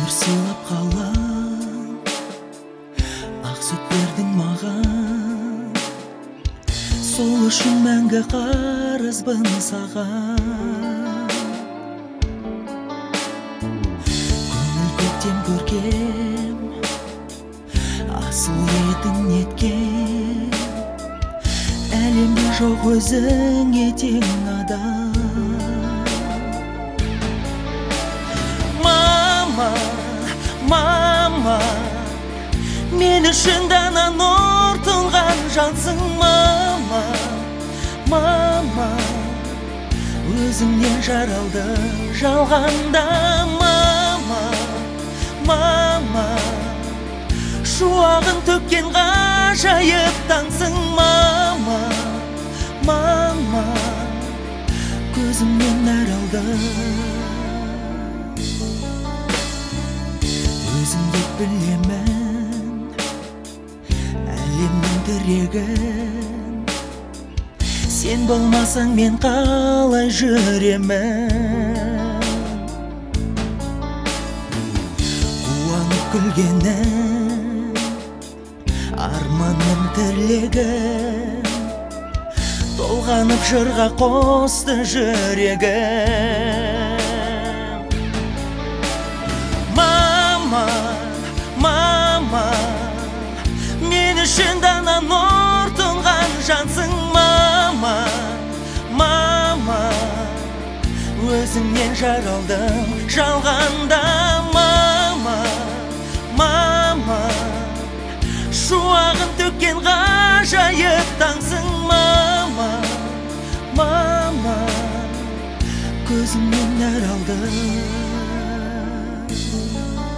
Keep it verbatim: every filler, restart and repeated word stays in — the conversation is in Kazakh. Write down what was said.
өмір сыйлап қалам, ақ сүт бердің маған, сол үшін мәңгі қарызбын саған. Көңіл көктем көркем, асыл едің неткен, әлемде жоқ өзің етең адам. Мама, мама, мен үшін дана нұр тұнған жансың. Мама, мама, өзіңнен жаралды жалғанда. Мама, мама, шуағын төккен ғажайып таңсың. Мама, мама, көзімнен нәр алды. Өзім деп білемін әлемнің тірегін, сен болмасаң мен қалай жүремін. Қуанып күлгенім, арманым тілегім, толғанып жырға қосты жүрегім. Мама, мама, мен үшін дана нұр тұнған жансың. Мама, мама, өзіңнен жаралдым жалғанда. Мама, мама, шуағын төккен ғажайып таңсың. Мама, мама, көзімнен нәр алды.